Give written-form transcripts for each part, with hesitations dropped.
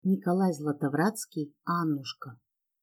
Николай Златовратский, Аннушка.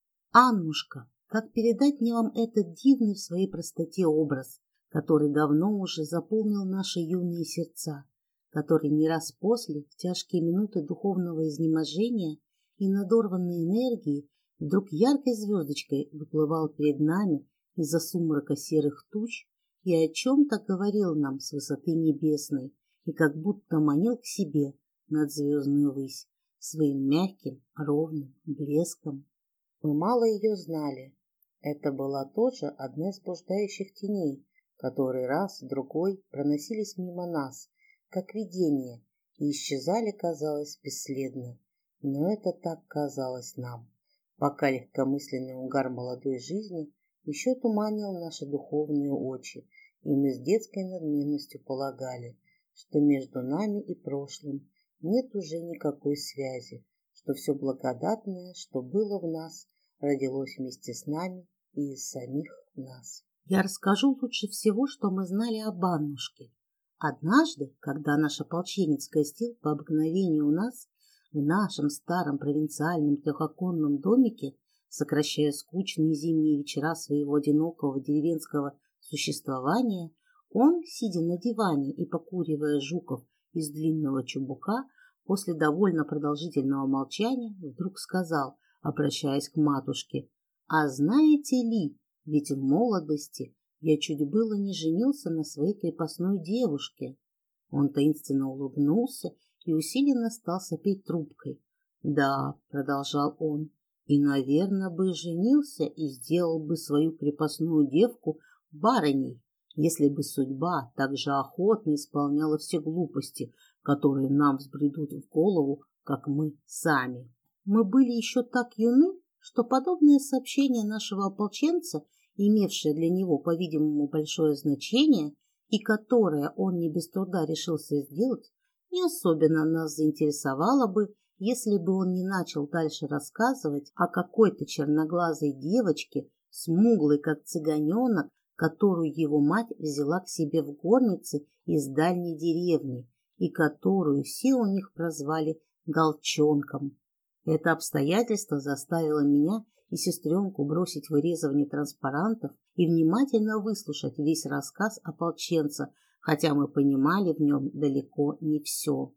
Аннушка, как передать мне вам этот дивный в своей простоте образ, который давно уже заполнил наши юные сердца, который не раз после, в тяжкие минуты духовного изнеможения и надорванной энергии, вдруг яркой звездочкой выплывал перед нами из-за сумрака серых туч и о чем-то говорил нам с высоты небесной и как будто манил к себе над звездную высь своим мягким, ровным блеском. Мы мало ее знали. Это была тоже одна из блуждающих теней, которые раз-другой проносились мимо нас, как видение, и исчезали, казалось, бесследно. Но это так казалось нам, пока легкомысленный угар молодой жизни еще туманил наши духовные очи, и мы с детской надменностью полагали, что между нами и прошлым нет уже никакой связи, что все благодатное, что было в нас, родилось вместе с нами и из самих нас. Я расскажу лучше всего, что мы знали об Аннушке. Однажды, когда наш ополченец гостил по обыкновению у нас, в нашем старом провинциальном трехоконном домике, сокращая скучные зимние вечера своего одинокого деревенского существования, он, сидя на диване и покуривая жуков из длинного чубука, после довольно продолжительного молчания вдруг сказал, обращаясь к матушке: «А знаете ли, ведь в молодости я чуть было не женился на своей крепостной девушке». Он таинственно улыбнулся и усиленно стал сопеть трубкой. «Да», — продолжал он, — «и, наверное, бы женился и сделал бы свою крепостную девку барыней, если бы судьба так же охотно исполняла все глупости, которые нам взбредут в голову, как мы сами». Мы были еще так юны, что подобное сообщение нашего ополченца, имевшее для него, по-видимому, большое значение, и которое он не без труда решился сделать, не особенно нас заинтересовало бы, если бы он не начал дальше рассказывать о какой-то черноглазой девочке, смуглой, как цыганенок, которую его мать взяла к себе в горнице из дальней деревни и которую все у них прозвали Голчонком. Это обстоятельство заставило меня и сестренку бросить вырезывание транспарантов и внимательно выслушать весь рассказ ополченца, хотя мы понимали в нем далеко не все.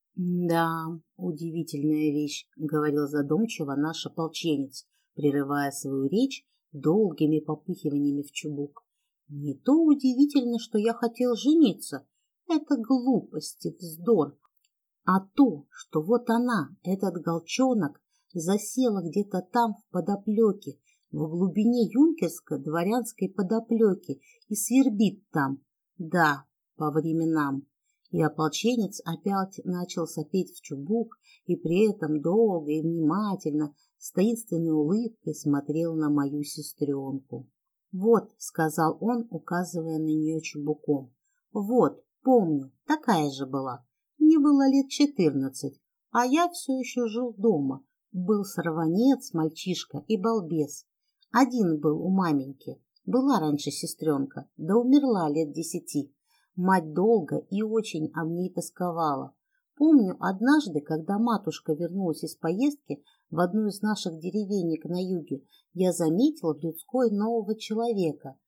«Да, удивительная вещь», — говорил задумчиво наш ополченец, прерывая свою речь долгими попыхиваниями в чубук. «Не то удивительно, что я хотел жениться. Это глупости, вздор. А то, что вот она, этот голчонок, засела где-то там в подоплеке, в глубине юнкерско-дворянской подоплеки и свербит там, да, по временам». И ополченец опять начал сопеть в чубук и при этом долго и внимательно, с таинственной улыбкой смотрел на мою сестренку. «Вот», — сказал он, указывая на нее чубуком, — «вот, помню, такая же была. Мне было лет 14, а я все еще жил дома. Был сорванец, мальчишка и балбес. Один был у маменьки. Была раньше сестренка, да умерла лет 10. Мать долго и очень об ней тосковала. Помню, однажды, когда матушка вернулась из поездки в одну из наших деревенек на юге, я заметила в людской нового человека,